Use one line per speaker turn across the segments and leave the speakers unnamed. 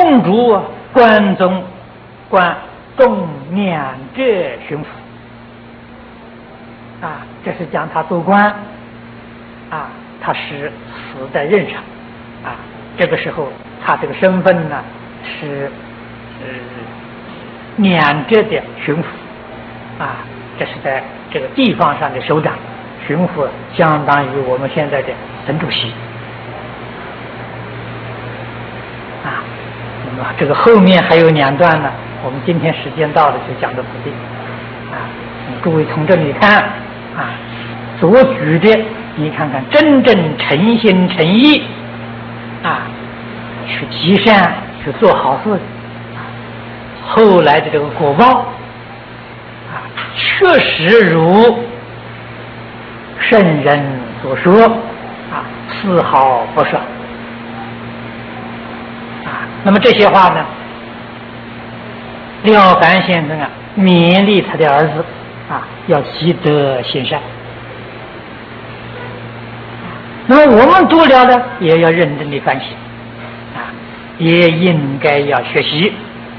共主关中关众两浙巡抚啊，这是讲他做官啊，他是死在任上啊。这个时候他这个身份呢是两浙的巡抚啊，这是在这个地方上的首长。巡抚相当于我们现在的省主席啊。那么这个后面还有2段呢，我们今天时间到了就讲到此地啊。诸位从这里看啊，所举的你看看，真正诚心诚意啊，去积善，去做好事啊，后来的这个果报啊，确实如圣人所说啊，丝毫不少啊。那么这些话呢，廖凡先生啊，勉励他的儿子啊，要积德行善。那么我们读了呢，也要认真的反省啊，也应该要学习。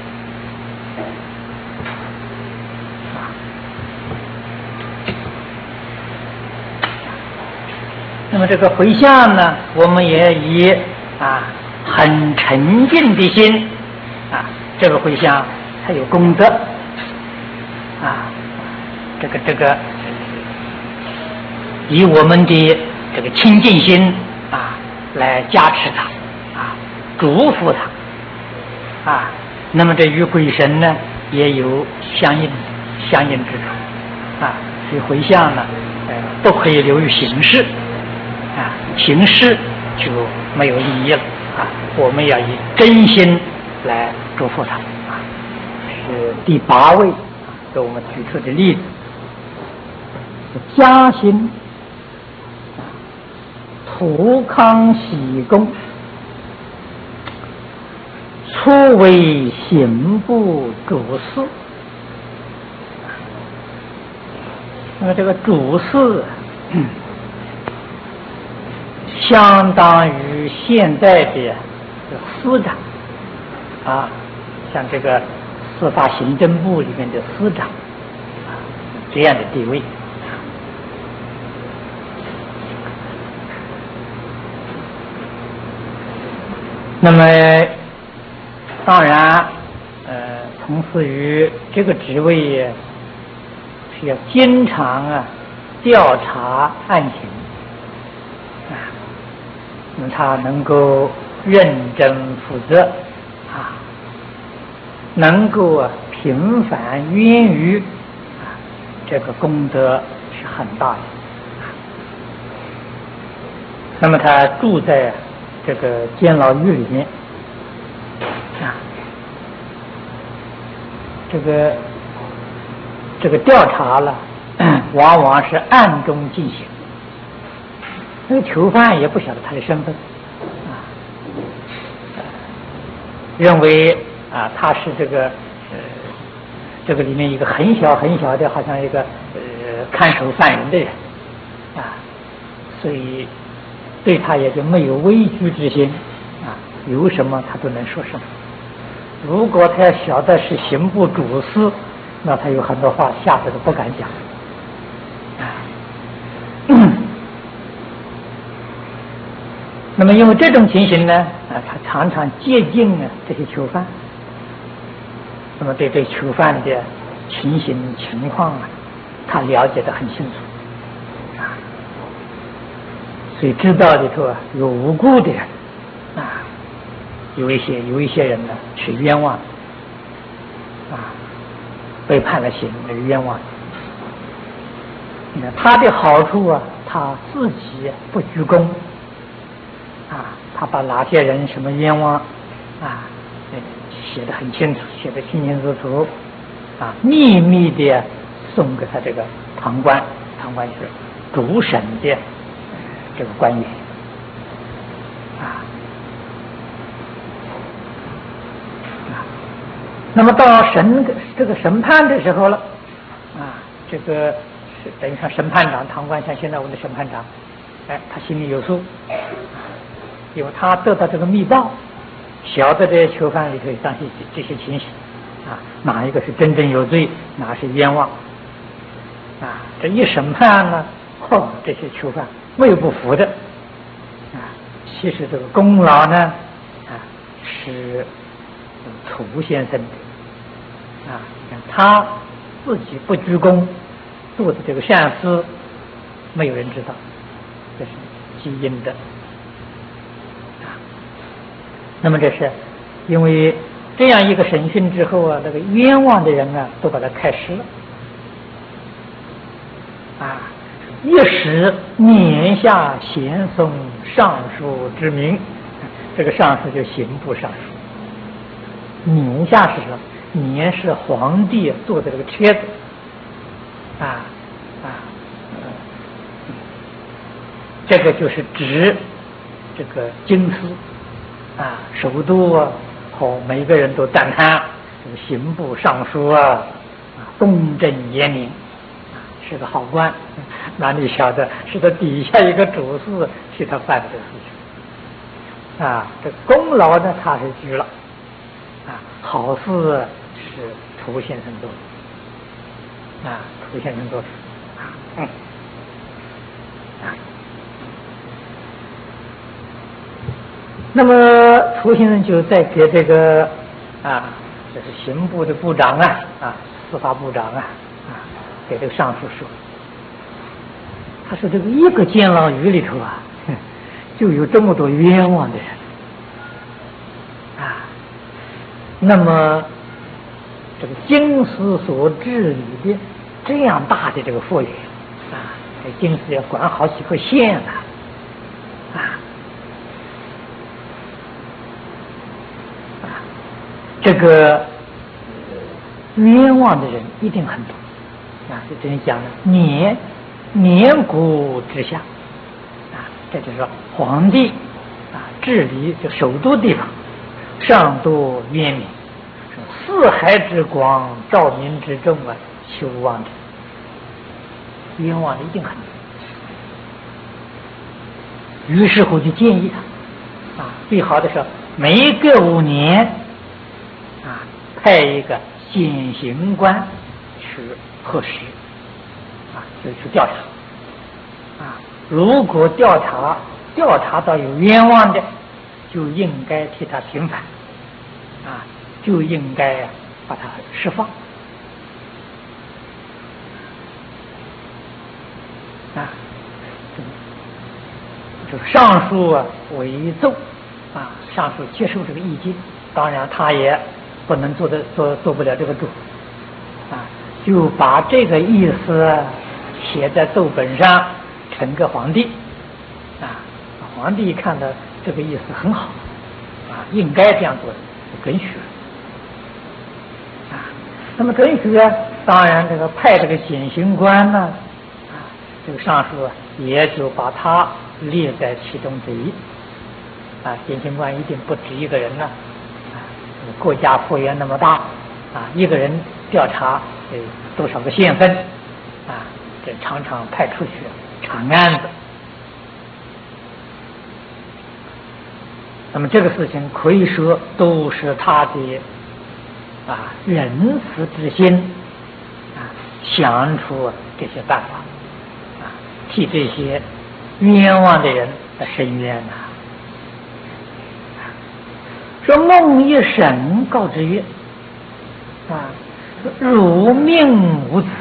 那么这个回向呢，我们也以很沉静的心啊，这个回向它有功德啊，这个以我们的这个清净心啊来加持它啊，祝福它啊。那么这与鬼神呢也有相应之处啊，所以回向呢不可以流于形式啊，形式就没有意义了啊。我们要以真心来祝福他啊。是第8位给我们举出的例子，嘉兴土康喜公初为刑部主事。那么这个主事相当于现在的司长啊，像这个司法行政部里面的司长啊，这样的地位。那么当然从事于这个职位是要经常调查案情啊，那么他能够认真负责啊，能够平反冤狱啊，这个功德是很大的。那么他住在这个监牢狱里面啊，这个调查了，往往是暗中进行，那个囚犯也不晓得他的身份啊，认为啊他是这个里面一个很小的，好像一个看守犯人的人啊，所以对他也就没有畏惧之心啊，有什么他都能说什么。如果他要晓得是刑部主事，那他有很多话下次都不敢讲啊。那么因为这种情形呢啊，他常常接近这些囚犯，那么对囚犯的情形情况他了解得很清楚啊，所以知道里头有无辜的人啊，有一些人呢是冤枉啊，被判了刑是冤枉。他的好处他自己不居功啊，他把哪些人什么冤枉啊写得很清楚，写得清清楚楚啊，秘密的送给他这个堂官是主审的这个官员啊。那么到这个审判的时候了啊，这个是等于像审判长堂官，像现在我们的审判长，他心里有数，因为他得到这个密报， 晓得这些囚犯里头当些这些情形啊，哪一个是真正有罪，哪是冤枉啊？这一审判呢，这些囚犯没有不服的啊。其实这个功劳呢是涂先生的啊，他自己不居功做的这个善事，没有人知道，这是积阴的啊。那么这是因为这样一个审讯之后啊，那个冤枉的人啊都把他开释了啊，一时免下咸松尚书之名，这个尚书就刑部尚书，免下是什么？免是皇帝做的这个帖子这个就是指这个京师首都和每个人都赞叹这个刑部尚书公正严明是个好官，哪里晓得是他底下一个主事替他办的这个事情这功劳呢他是居了好事是涂先生做的涂先生做的那么涂先生就在给这个这是刑部的部长司法部长给这个尚书说，他说这个一个监牢狱里头就有这么多冤枉的人那么这个京师所治理的这样大的这个佛园这京师要管好几个县这个冤枉的人一定很多就这样讲的年谷之下这就是说皇帝治理这首都地方上多冤民，四海之广，照民之众求亡者，冤枉的一定很多。于是乎就建议他最好的是每隔5年派一个显刑官去核实就去调查如果调查到有冤枉的，就应该替他平反就应该把他释放这个上书为奏上书接受这个意见，当然他也不能做不了这个主就把这个意思写在奏本上呈给皇帝皇帝看到这个意思很好应该这样做的，就准许那么准许当然这个派这个显刑官呢这个上书也就把他列在其中之一显刑官一定不止一个人呢国家幅员那么大一个人调查多少个县份这常常派出去查案子。那么这个事情可以说都是他的仁慈之心想出这些办法替这些冤枉的人的伸冤说梦一审告之曰汝命无子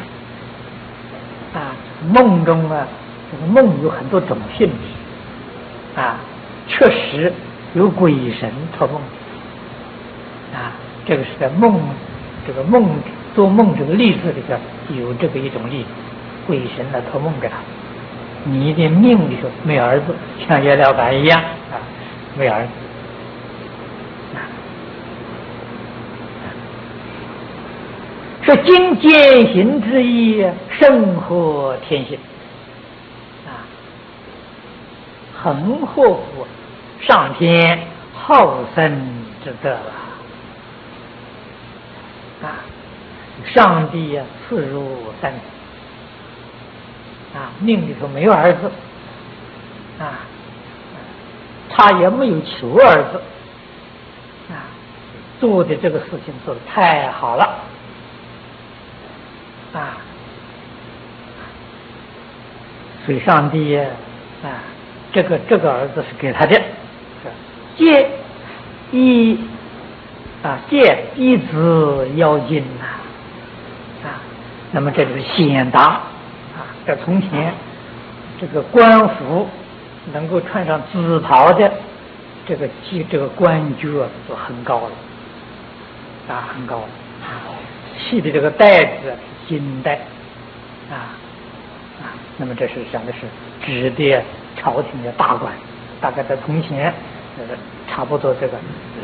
梦中这个梦有很多种性质确实有鬼神托梦这个是在这个梦做梦这个例子里边有这个一种例子，鬼神来托梦给他，你的命里头没儿子，像月亮板一样没儿子说今践行之意胜合天性恒祸福上天好生之德了上帝赐入三子命里头没有儿子他也没有求儿子做的这个事情做得太好了啊！所以上帝这个儿子是给他的，借一子要紧那么这就是显达这从前这个官服能够穿上紫袍的这个官爵就很高了很高系的这个带子金带那么这是讲的是指的朝廷的大官，大概在从前差不多这个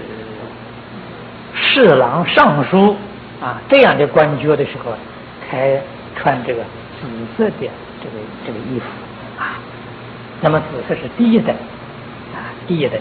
侍郎尚书这样的官爵的时候才穿这个紫色的这个衣服那么紫色是第一等第一等。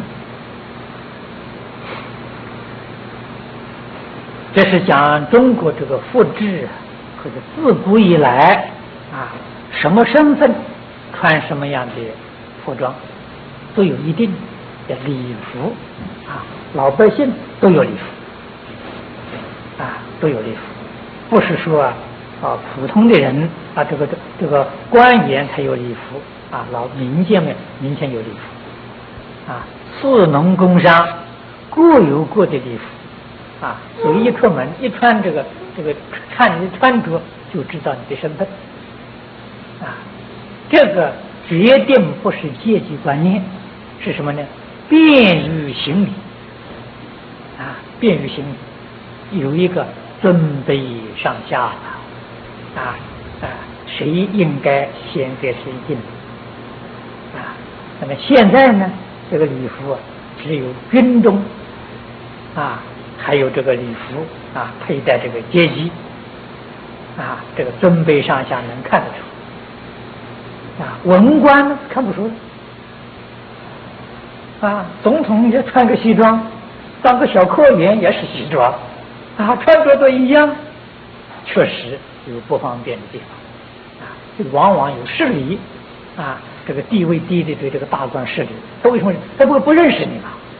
这是讲中国这个复制或者自古以来什么身份穿什么样的服装都有一定的礼服老百姓都有礼服都有礼服，不是说普通的人这个官员才有礼服老民间有礼服士农工商各有各的礼服所以一出门一穿这个看你的穿着就知道你的身份这个决定不是阶级观念，是什么呢？便于行礼便于行礼，有一个尊卑上下谁应该先给谁敬那么现在呢，这个礼服只有军中还有这个礼服佩戴这个阶级这个尊卑上下能看得出文官呢看不出总统也穿个西装，当个小科员也是西装穿着都一样，确实有不方便的地方这个往往有势力这个地位低的对这个大官势力，他为什么他不认识你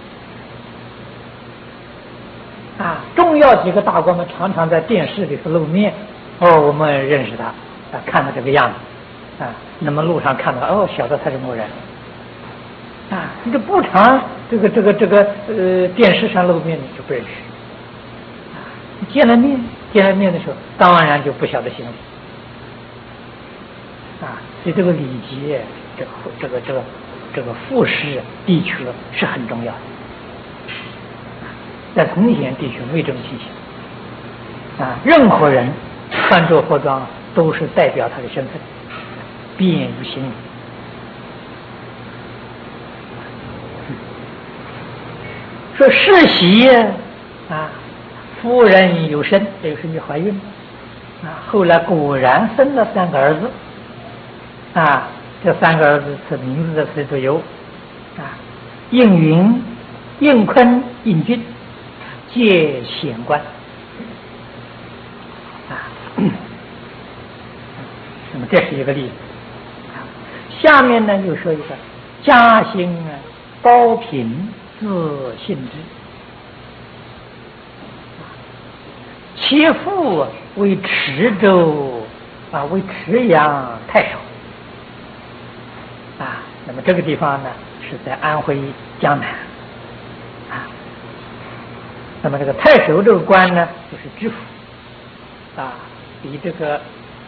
重要几个大官们常常在电视里头露面我们认识他看他这个样子那么路上看到晓得他是某人你这不常这个电视上露面你就不认识见了面的时候当然就不晓得行礼所以这个礼节这个服饰的确是很重要的，在从前的确没这么情形任何人穿着服装都是代表他的身份，便于行礼说世袭夫人有生，这个是你怀孕后来果然生了3个儿子这3个儿子是名字的谁都有应云、应坤、应俊，皆显官那么这是一个例子下面呢又说一个嘉兴高品自信之，其父为池州为池阳太守那么这个地方呢是在安徽江南那么这个太守这个官呢就是知府比这个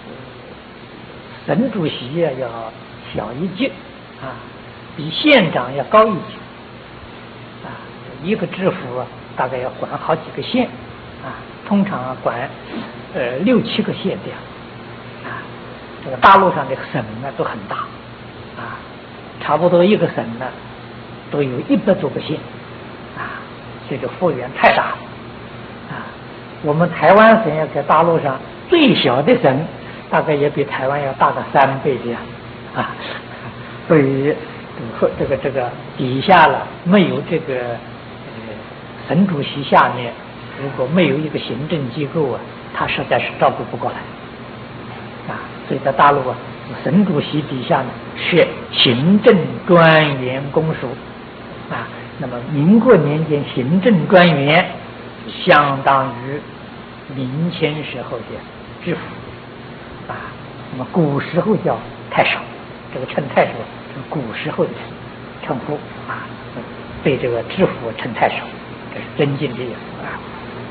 省主席要小一级比县长要高一级一个知府大概要管好几个县通常管6、7个县这样这个大陆上的省呢都很大差不多一个省呢都有100多个县所以这幅员太大了我们台湾省要在大陆上最小的省大概也比台湾要大个3倍这样所以这个底下了没有这个省主席下面如果没有一个行政机构他实在是照顾不过来所以在大陆省主席底下呢是行政专员公署那么民国年间行政专员相当于明清时候的知府啊。那么古时候叫太守，这个称太守是古时候的称呼啊，对这个知府称太守，这是尊敬的意思啊。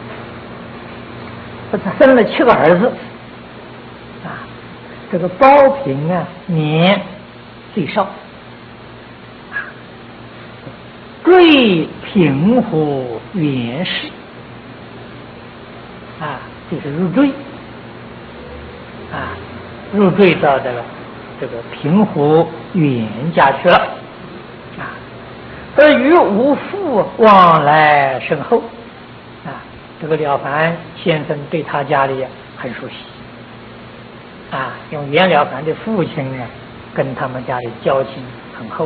他生了7个儿子啊，这个包平啊年最少啊，最平湖元氏啊，就是入赘啊，入赘到这个平湖远家去了啊。而与吴父往来深厚啊，这个了凡先生对他家里很熟悉啊，用袁了凡的父亲呢，跟他们家里交情很厚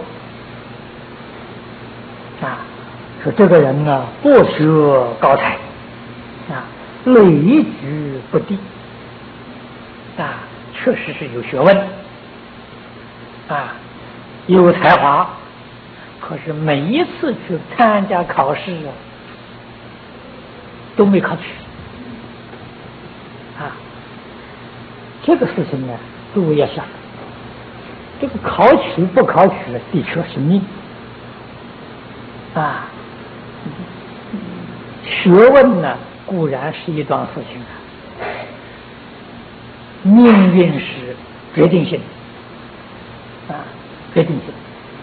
啊。说这个人呢，博学高才啊，累举不第啊，确实是有学问啊，有才华。可是每一次去参加考试啊，都没考取啊。这个事情呢，诸位要想，这个考取不考取的确是命啊。学问呢，固然是一桩事情啊，命运是决定性啊，决定性。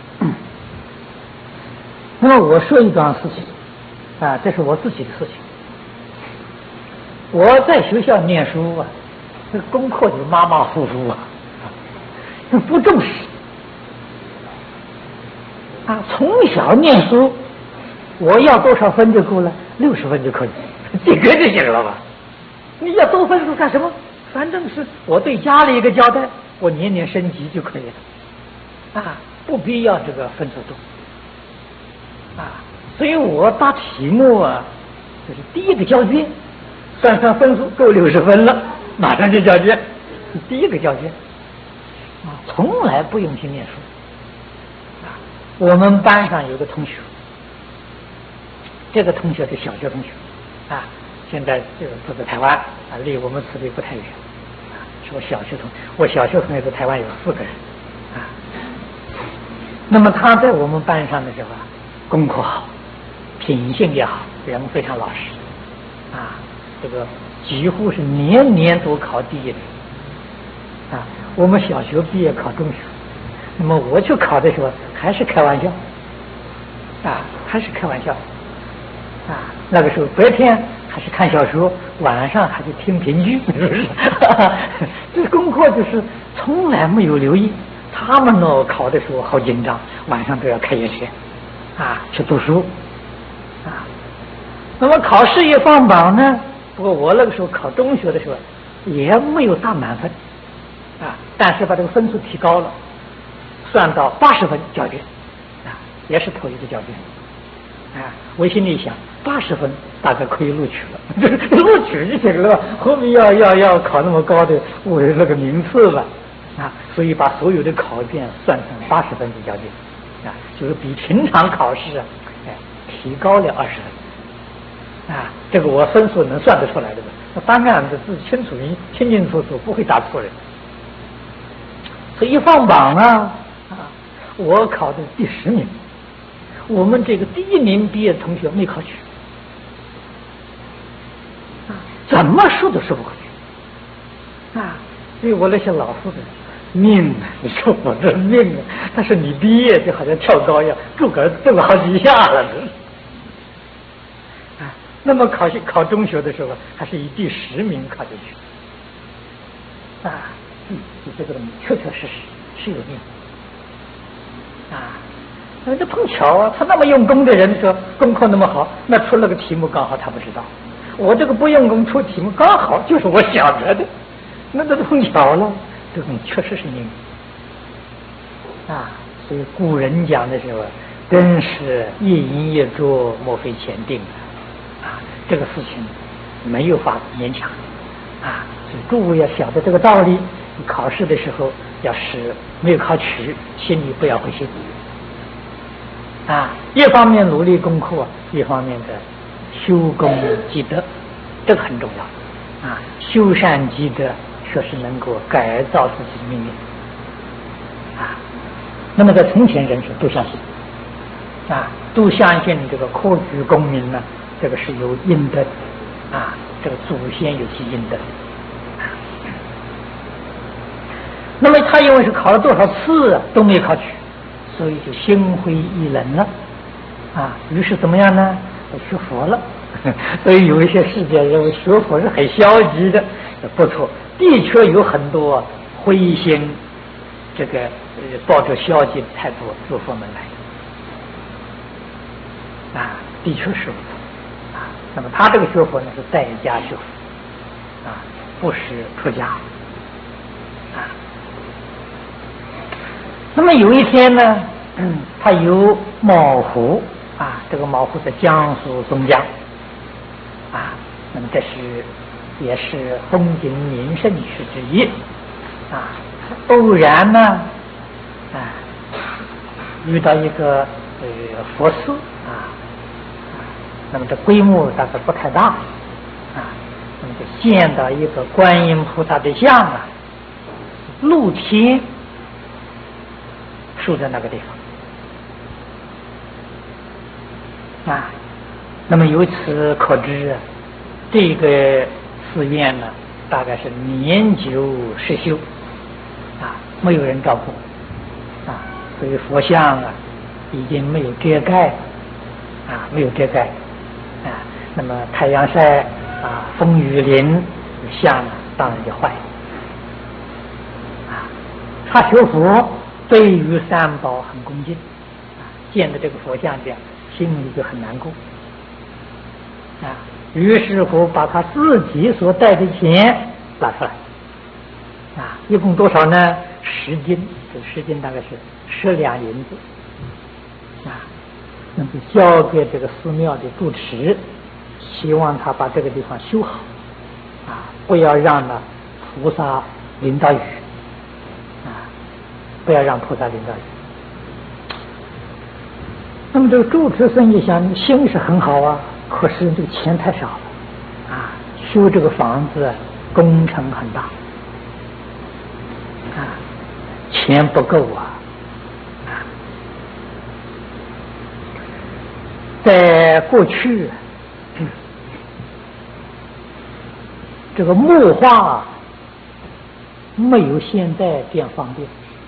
那么我说一桩事情啊，这是我自己的事情。我在学校念书啊，这功课就马马虎虎啊，不重视啊。从小念书，我要多少分就够了，60分就可以，及格就行了吧？你要多分数干什么？反正是我对家里一个交代，我年年升级就可以了啊，不必要这个分数多。啊，所以我答题目啊，就是第一个交卷，算上分数够60分了，马上就交卷，第一个交卷啊，从来不用去念书啊。我们班上有个同学，这个同学是小学同学啊，现在就住在台湾啊，离我们此地不太远啊，是我小学同学。我小学同学在台湾有4个人啊。那么他在我们班上的时候啊，功课好，品性也好，人非常老实啊，这个几乎是年年都考第1的啊。我们小学毕业考中学，那么我去考的时候还是开玩笑啊，还是开玩笑啊。那个时候白天还是看小说，晚上还是听评剧，是不是？这功课就是从来没有留意。他们呢考的时候好紧张，晚上都要开夜车啊，去读书啊。那么考试一放榜呢，不过我那个时候考中学的时候也没有打满分啊，但是把这个分数提高了，算到80分交卷啊，也是头一个交卷啊。我心里想，80分大概可以录取了，录取就行了，后面要考那么高的为那个名次吧啊，所以把所有的考卷算成80分就交卷啊，就是比平常考试啊，提高了20分啊。这个我分数能算得出来的吧？那当然的是清清楚楚，不会答错人。所以一放榜啊，我考的第10名，我们这个第1名毕业的同学没考取啊，怎么说都说不过去啊。所以我那些老师的命啊，你说我这命啊，但是你毕业就好像跳高一样，自个儿蹦了好几下了啊。那么考中学的时候，还是以第10名考进去啊。这个东西确确实实是有命啊。那这碰巧啊，他那么用功的人，说功课那么好，那出了个题目刚好他不知道，我这个不用功出题目刚好就是我想着的，那都碰巧了。这种确实是命啊。所以古人讲的时候，真是一因一作，莫非前定啊。这个事情没有法勉强啊。所以诸位要晓得这个道理，考试的时候要是没有考取，心里不要灰心啊。一方面努力功课，一方面的修功积德，这个很重要啊。修善积德，说是能够改造自己的命运啊。那么在从前人是都相信啊，都相信这个科举功名呢，这个是有阴德的啊，这个祖先有其阴德。那么他因为是考了多少次都没考取，所以就心灰意冷了啊。于是怎么样呢？学佛了。所以有一些世界认为学佛是很消极的，不错，的确有很多灰心，这个抱着消极的态度入佛门来啊，的确是啊。那么他这个学佛呢是在家学佛啊，不是出家啊。那么有一天呢，他游毛湖啊，这个毛湖在江苏松江啊，那么这是也是风景名胜区之一啊。偶然呢啊遇到一个佛寺啊，那么这规模大概不太大啊，那么就见到一个观音菩萨的像啊，露天竖在那个地方啊。那么由此可知，这个寺院呢，大概是年久失修啊，没有人照顾啊，所以佛像啊已经没有遮盖啊，没有遮盖啊。那么太阳晒啊，风雨淋，像啊当然就坏了啊。他学佛对于三宝很恭敬啊，见到这个佛像这样，心里就很难过啊。于是乎把他自己所带的钱拿出来啊，一共多少呢？10斤，这10斤大概是10两银子啊，那么交给这个寺庙的住持，希望他把这个地方修好啊，不要让呢菩萨淋到雨啊，不要让菩萨淋到雨。那么这个住持僧一想，心是很好啊，可是这个钱太少了啊，修这个房子工程很大啊，钱不够啊。在过去这个木画没有现在这样方便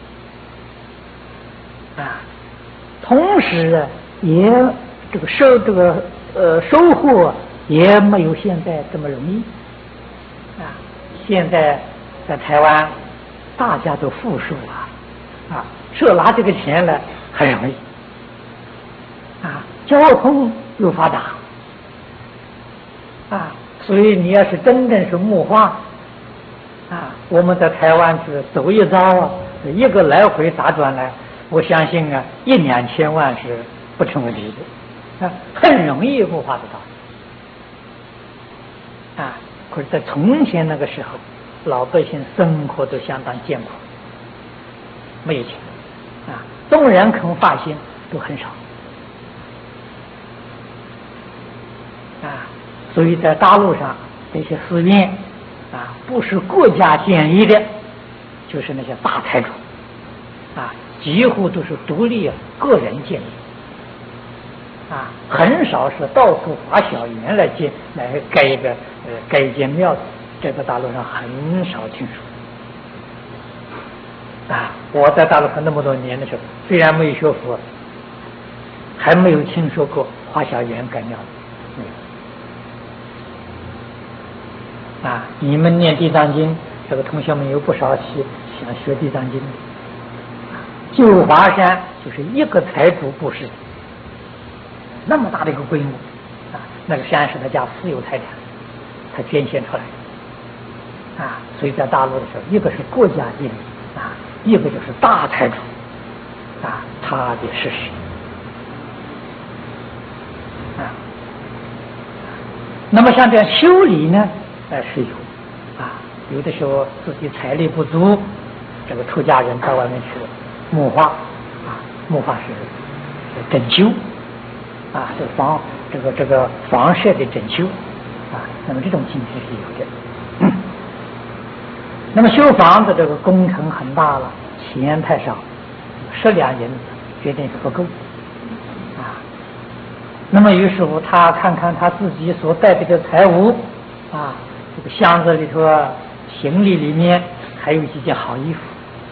啊，同时也这个收获也没有现在这么容易啊。现在在台湾大家都富庶啊，说拿这个钱来很容易啊，交通又发达啊，所以你要是真正是木化啊，我们在台湾是走一遭啊，一个来回打转来，我相信啊，1-2千万是不成问题的啊，很容易木化得到啊。可是，在从前那个时候，老百姓生活都相当艰苦，没有钱啊，纵然肯发心都很少啊。所以在大陆上这些寺院啊，不是国家建立的，就是那些大财主啊，几乎都是独立个人建立啊，很少是到处花小钱来盖一间庙，这个大陆上很少听说啊。我在大陆上那么多年的时候，虽然没有学佛，还没有听说过花小钱盖庙的啊。你们念地藏经，这个同学们有不少想学地藏经的。九华山就是一个财主布施，那么大的一个规模啊，那个山是他家私有财产，他捐献出来的啊。所以在大陆的时候，一个是国家建立啊，一个就是大财主啊，他的事实啊。那么像这样修理呢，是有啊，有的时候自己财力不足，这个出家人到外面去木化啊，木化是整修啊， 这个房舍的整修啊，那么这种今天是有的。那么修房子这个工程很大了，钱太少，10两银子决定是不够啊。那么于是乎他看看他自己所带的财物啊，这个箱子里头啊，行李里面还有几件好衣服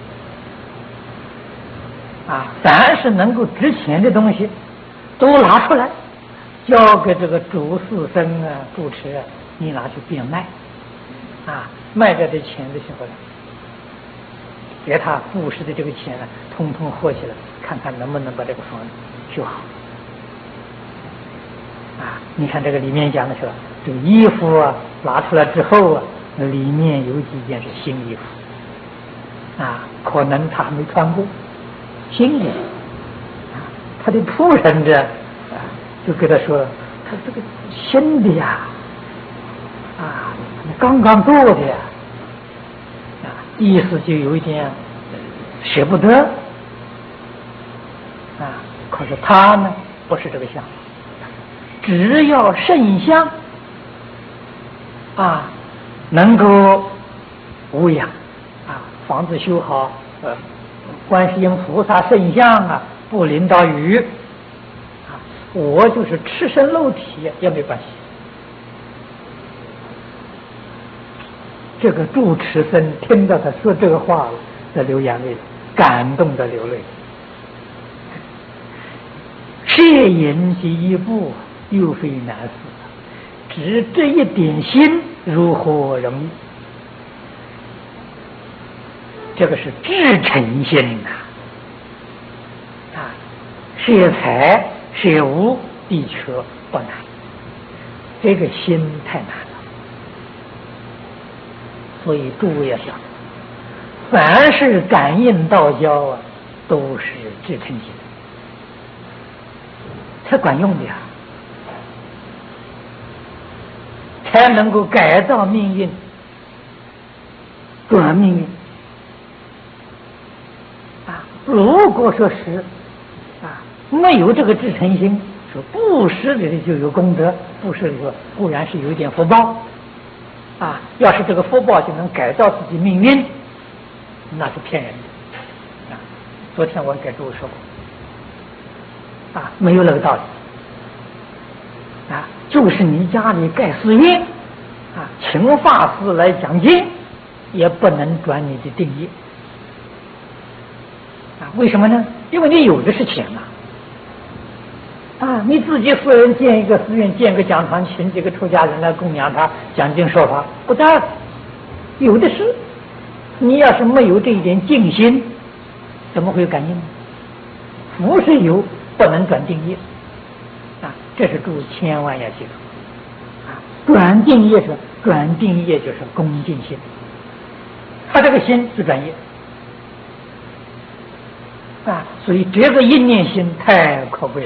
啊，凡是能够值钱的东西都拿出来，交给这个主事僧啊、住持啊，你拿去变卖啊，卖掉的钱的时候呢，给他布施的这个钱呢，通通合起来，看看能不能把这个房子修好啊。你看这个里面讲的是，这个衣服啊拿出来之后啊，里面有几件是新衣服啊，可能他还没穿过，新衣服啊。他的仆人这啊就跟他说，他这个新的呀啊，刚刚做的呀啊，意思就有一点舍不得啊。可是他呢不是这个想法，只要圣像啊能够无恙啊，房子修好，观世音菩萨圣像啊不淋到雨啊，我就是赤身露体也没关系。这个住持僧听到他说这个话了，在流眼泪，感动的流泪。摄引及一步，又非难事，只这一点心，如何容易？这个是至诚心呐！啊，摄财摄物的确不难，这个心太难了。所以诸位要想，凡是感应道交啊，都是至诚心才管用的呀，才能够改造命运，转命运啊。如果说是啊没有这个至诚心，说布施里头就有功德，布施里头固然是有一点福报啊，要是这个福报就能改造自己命运，那是骗人的啊。昨天我给诸位说过啊，没有那个道理啊。就是你家里盖寺院啊，请法师来讲经，也不能转你的定业啊。为什么呢？因为你有的是钱啊，你自己私人建一个寺院，建个讲堂，请几个出家人来供养他讲经说法，不但有的是。你要是没有这一点静心，怎么会有感应呢？福是有，不能转定业啊，这是诸位千万要记住啊。转定业是转定业，就是恭敬心，他这个心是转业啊，所以这个一念心太可贵了。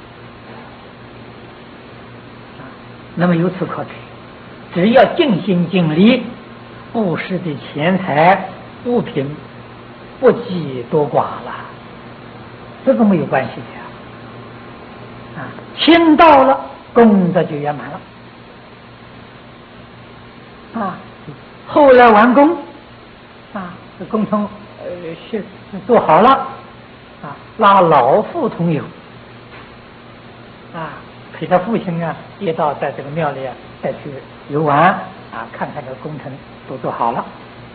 那么由此可知，只要尽心尽力，布施的钱财物品不计多寡了，这个没有关系的呀。啊，心到了，功德就圆满了。啊，后来完工，啊，这工程是做好了，啊，拉老父同游，啊。陪他父亲啊，也到在这个庙里啊，再去游玩啊，看看这个工程都做好了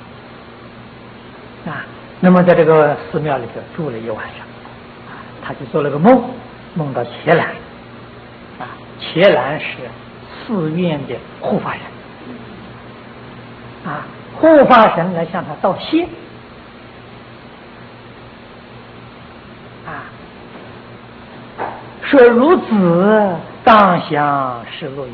啊。那么在这个寺庙里头住了一晚上啊，他就做了个梦，梦到伽蓝啊，伽蓝是寺院的护法神啊，护法神来向他道谢啊，说如此。当想是路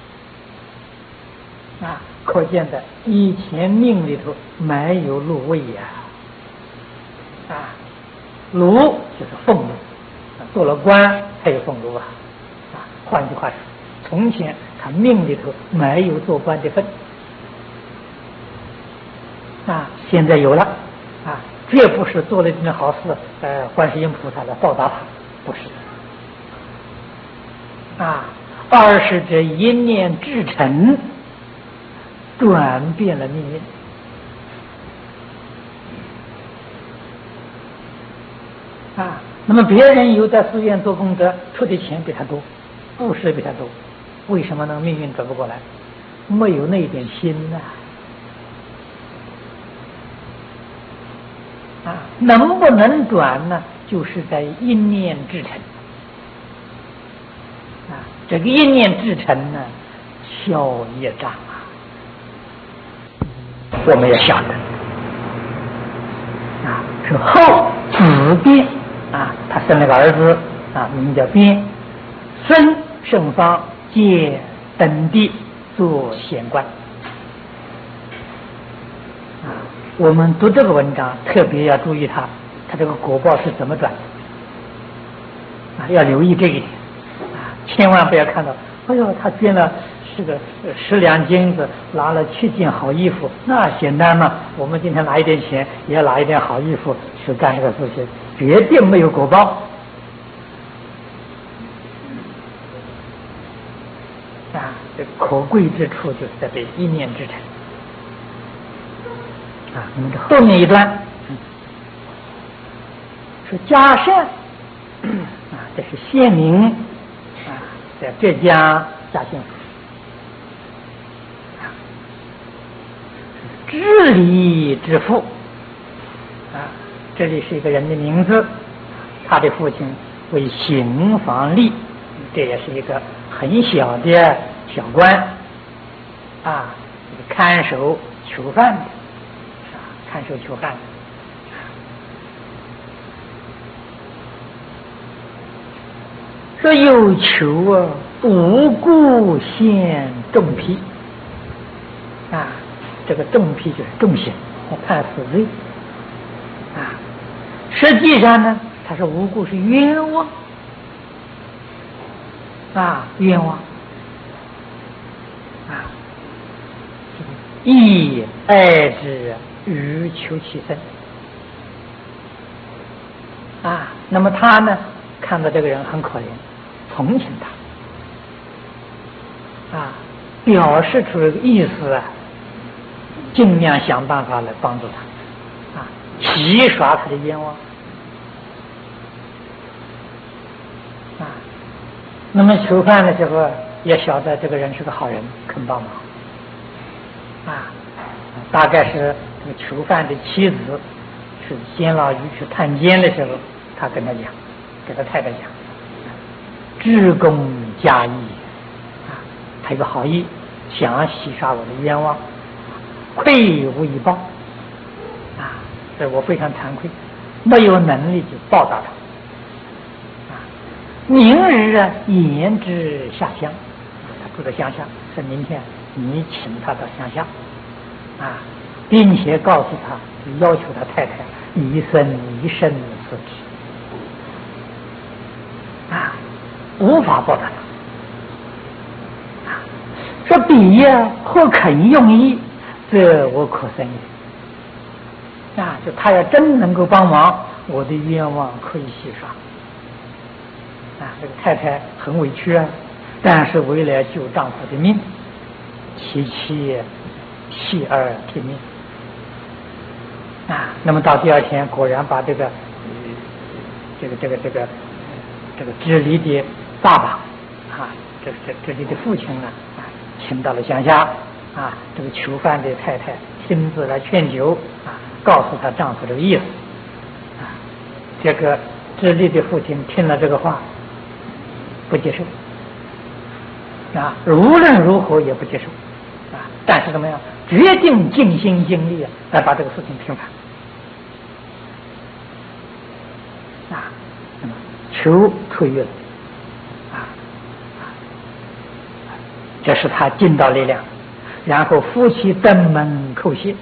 啊，可见的以前命里头没有禄位呀啊，禄就是俸禄，做了官才有俸禄啊。换句话说，从前他命里头没有做官的份啊，现在有了啊，这不是做了一件好事，观世音菩萨来报答他，不是。啊， 二是这一念至诚，转变了命运。那么别人有在寺院做功德，出的钱比他多，布施比他多，为什么呢？命运转不过来？没有那一点心能不能转呢？就是在一念至诚这个一念至诚呢，消业障我们要晓得是后子变他生了个儿子名叫变，孙圣方借登第做显官我们读这个文章特别要注意他这个果报是怎么转的要留意这一点千万不要看到哎呦他捐了是个10两金子，拿了7件好衣服，那简单嘛，我们今天拿一点钱也要拿一点好衣服去干这个事情，决定没有果报这可贵之处就是在这一念之诚那么这后面一段说嘉善这是县名在浙江嘉兴府知礼之父这里是一个人的名字，他的父亲为刑房吏，这也是一个很小的小官看守囚犯的看守囚犯的说有囚无故陷重批这个重批就是重刑，判死罪实际上呢，他是无故，是冤枉冤枉亦爱之欲求其生那么他呢看到这个人很可怜，同情他表示出这个意思尽量想办法来帮助他洗刷他的冤枉那么囚犯的时候也晓得这个人是个好人，肯帮忙大概是这个囚犯的妻子是监牢狱去探监的时候，他跟他讲，给他太太讲至公加义他有个好意，想洗刷我的冤枉，愧无以报所以我非常惭愧，没有能力去报答他明日言之下乡，他住在乡下，说明天你请他到乡下并且告诉他，要求他太太一生一生辞职无法报答他说彼或肯用意，这我可生也就他要真能够帮忙，我的愿望可以洗刷这个太太很委屈但是为了救丈夫的命，其妻弃儿听命那么到第二天果然把这个知礼的爸爸这里的父亲呢请到了乡下这个囚犯的太太亲自来劝酒告诉她丈夫这个意思这个知礼的父亲听了这个话不接受无论如何也不接受但是怎么样，决定尽心尽力来把这个事情平反那么求退运这是他尽到力量，然后夫妻登门叩谢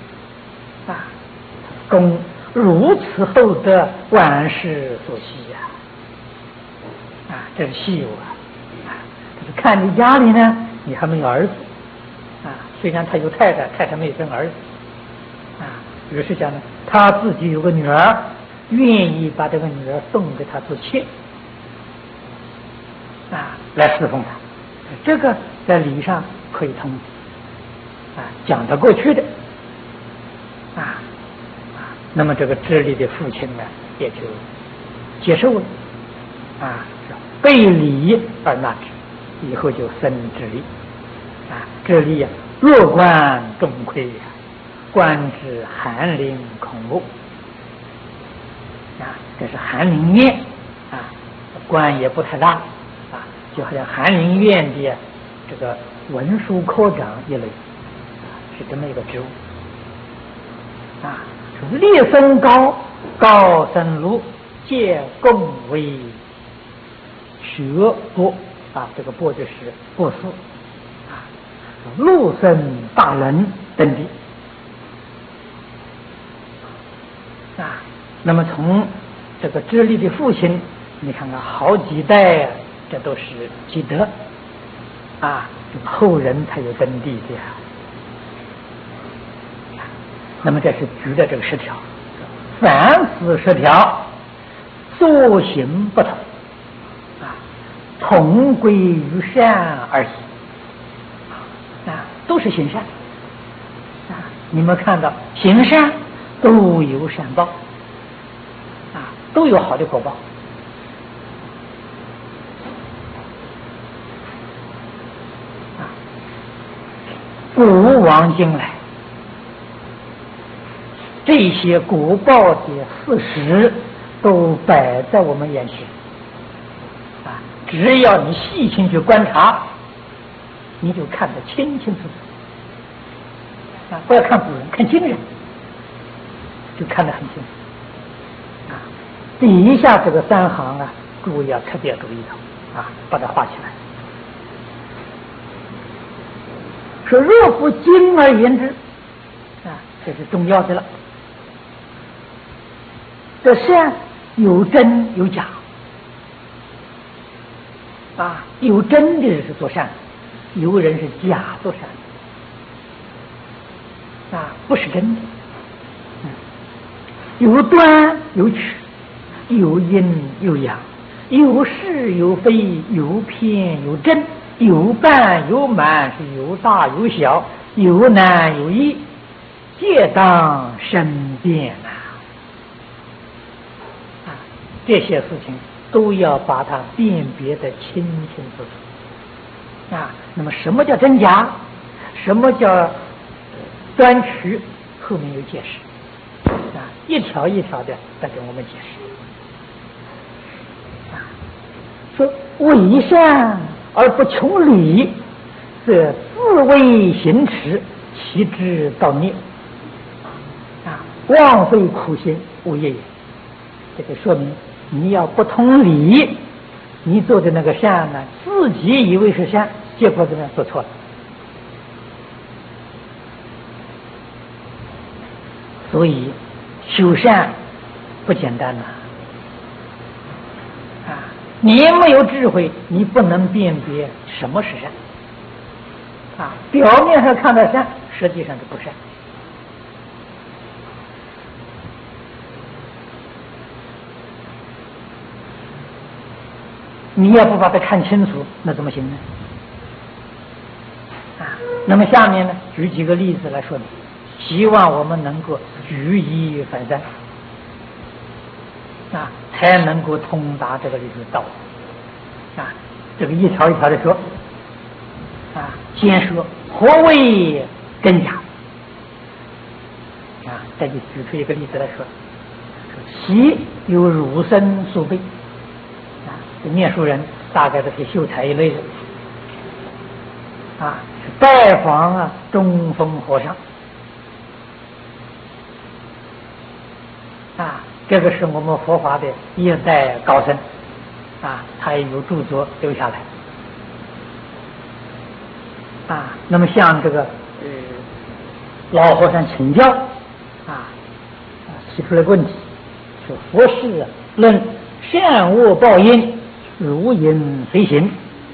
公如此厚德，万事所希这是稀有就是看你家里呢，你还没有儿子虽然他有太太，太太没有生儿子于是讲呢，他自己有个女儿，愿意把这个女儿送给他做妾来侍奉他， 这个在理上可以通讲得过去的那么这个智力的父亲呢，也就接受了背礼而纳之，以后就生智力智力弱冠中窥观之翰林孔目这是翰林院官也不太大就好像翰林院的这个文书科长一类是这么一个职务列僧高，高僧禄，皆共为学钵这个钵就是钵司禄僧大人等地那么从这个智利的父亲，你看看好几代这都是积德后人才有登第的那么这是举的这个10条，凡此10条，所行不同同归于善而已都是行善你们看到行善都有善报都有好的果报古往今来这些果报的事实都摆在我们眼前只要你细心去观察，你就看得清清楚楚不要看古人，看今人就看得很清楚底下这个3行诸位要特别注意到把它画起来。说若不经而言之这是重要的了。这善有真有假有真的人是做善，有人是假做善不是真的有端有曲，有阴有阳，有是有非，有偏有正，有半有满，是有大有小，有难有易，皆当申辩这些事情都要把它辨别得清清楚楚那么什么叫真假，什么叫端曲，后面有解释一条一条的在给我们解释说为善而不穷理，则自为行持，其志道灭枉费苦心无益也。这个说明你要不通理，你做的那个善呢，自己以为是善，结果怎么样？做错了。所以修善不简单你没有智慧，你不能辨别什么是善表面上看到善，实际上是不善。你要不把它看清楚，那怎么行呢？那么下面呢，举几个例子来说明，希望我们能够举一反三才能够通达这个理道这个一条一条的说先说何谓真假再就举出一个例子来说，其有儒生所备念书人大概都是秀才一类的拜访中峰和尚这个是我们佛法的一代高僧他也有著作留下来那么向这个老和尚请教提出了个问题，说佛事论善恶报应，如影随形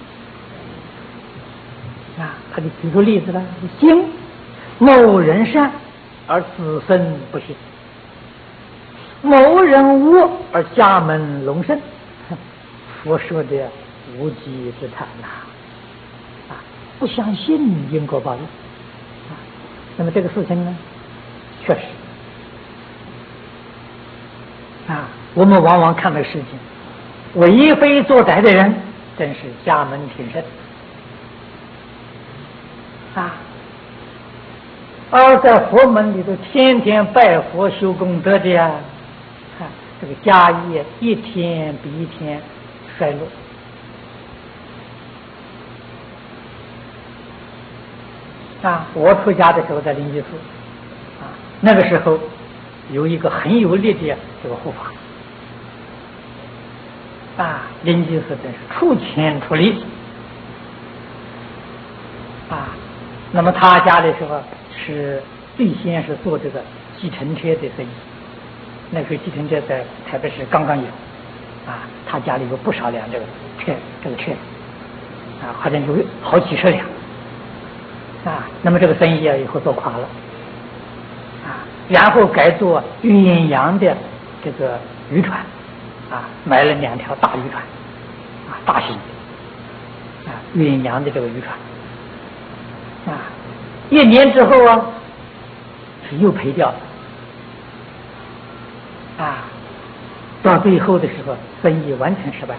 他就举出例子了，今某人善而子孙不幸，某人恶而家门隆盛，佛说的无稽之谈不相信因果报应啊。那么这个事情呢，确实啊，我们往往看这个事情，为非作歹的人，真是家门挺深啊。而在佛门里头，天天拜佛修功德的呀，看这个家业一天比一天衰落啊。我出家的时候在灵济寺啊，那个时候有一个很有力的这个护法啊，灵济寺真是出钱出力啊。那么他家的时候是最先是做这个计程车的生意，那时候计程车在台北市刚刚有啊，他家里有不少辆这个车啊，好像有好几十辆啊。那么这个生意啊以后做垮了啊，然后改做远洋的这个渔船啊，买了2条大渔船啊，大型的啊，远洋的这个渔船啊，1年之后啊，是又赔掉了啊，到最后的时候，生意完全失败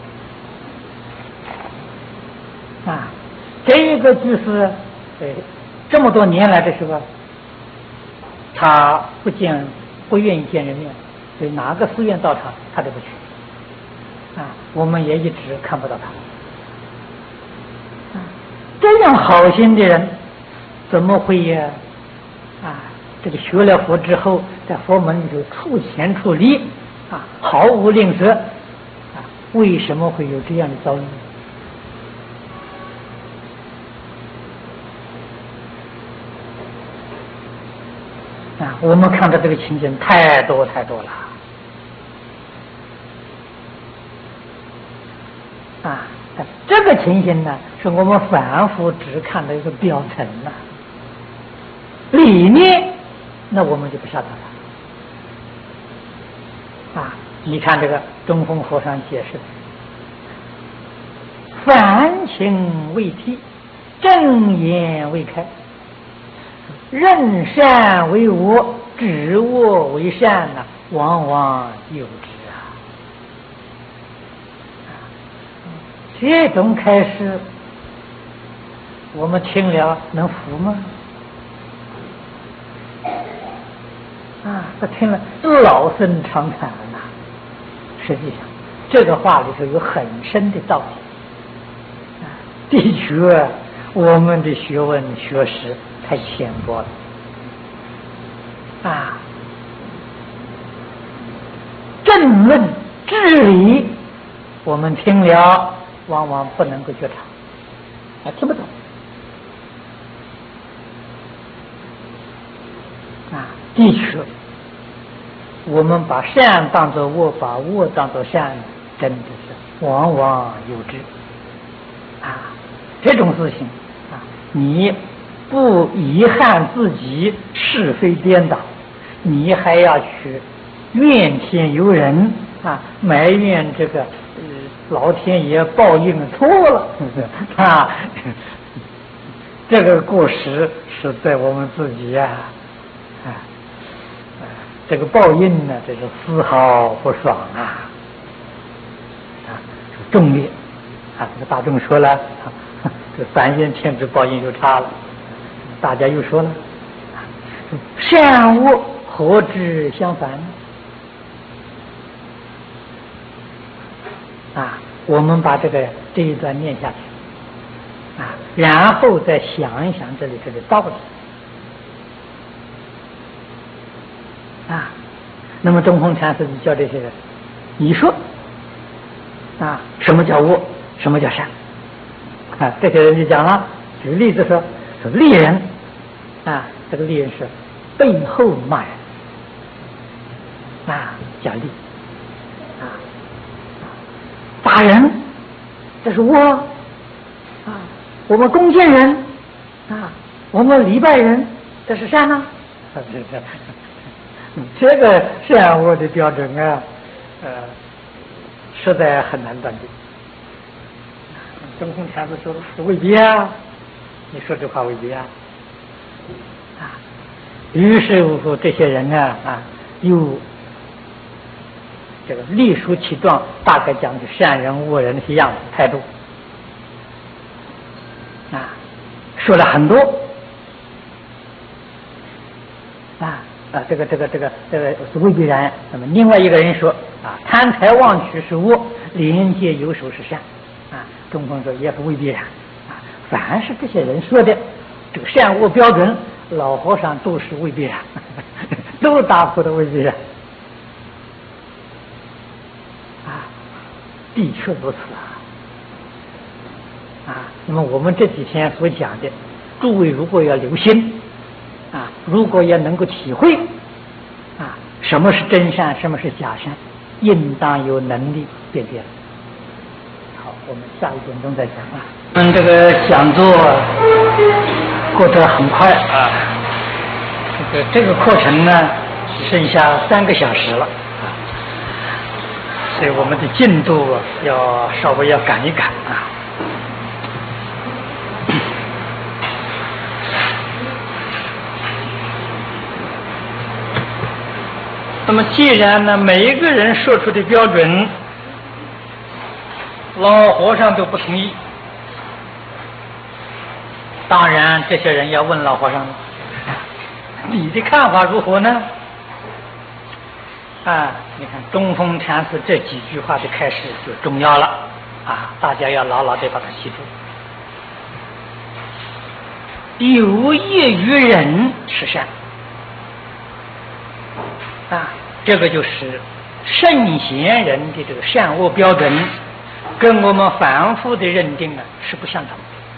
啊。这个就是这么多年来的时候，他不愿意见人面，所以哪个寺院道场他都不去啊，我们也一直看不到他啊。这样好心的人怎么会呀啊，这个学了佛之后，在佛门里头出钱出力啊，毫无吝啬啊，为什么会有这样的遭遇啊？我们看到这个情景太多了啊。这个情形呢，是我们反复只看到一个表层了，里面那我们就不晓得了啊。你看这个中峰和尚解释，凡情未替，正言未开，认善为恶，指恶为善呢，往往有之啊。这种开示我们听了能服吗？啊，这听了老生常谈呐。实际上这个话里头有很深的道理啊。的确我们的学问学识太浅薄了啊。正论治理我们听了往往不能够觉察啊，听不懂啊。的确我们把善当作恶，把恶当作善，真的是往往有之啊。这种事情啊，你不遗憾自己是非颠倒，你还要去怨天尤人啊，埋怨这个老天爷报应错了啊。这个过失是在我们自己呀啊。这个报应呢，这是丝毫不爽啊！啊，众烈啊，这个大众说了，这3元天之报应就差了。大家又说了，善恶何之相反啊？我们把这一段念下去啊，然后再想一想这里头的道理。啊，那么中峰禅师教这些人，你说啊，什么叫恶，什么叫善啊？这些人就讲了，举例子说利人啊，这个利人是背后骂人啊，叫利啊。打人这是恶啊，我们恭敬人啊，我们礼拜人这是善呢啊。这个善恶的标准啊，实在很难断定。中峰禅师说的未必啊， 你说这话未必啊。于是乎，这些人又这个隶书其状，大概讲的善人恶人的样子态度说了很多这个未必然。那么另外一个人说贪财妄取是恶，廉洁有守是善中峰说也不未必然凡是这些人说的这个善恶标准，老和尚都是未必然都打破的未必然的确如此那么我们这几天所讲的，诸位如果要留心如果要能够体会什么是真善，什么是假善，应当有能力辨别。好，我们下1点钟再讲这个讲座过得很快这个课程呢只剩下3个小时了所以我们的进度要稍微要赶一赶那么既然呢每一个人说出的标准老和尚都不同意，当然这些人要问老和尚你的看法如何呢你看中峰禅师这几句话的开始就重要了大家要牢牢地把它记住。有业于人是善这个就是圣贤人的这个善恶标准，跟我们凡夫的认定是不相同的。